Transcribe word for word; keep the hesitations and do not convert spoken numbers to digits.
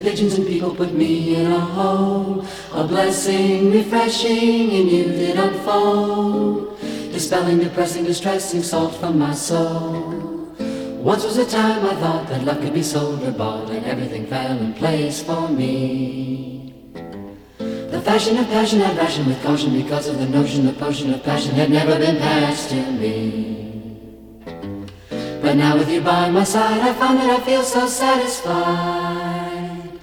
Religions and people put me in a hole. A blessing refreshing in you did unfold, dispelling depressing, distressing salt from my soul. Once was a time I thought that love could be sold or bought, and everything fell in place for me. The fashion of passion had ration with caution, because of the notion the potion of passion had never been passed to me. But now with you by my side, I find that I feel so satisfied.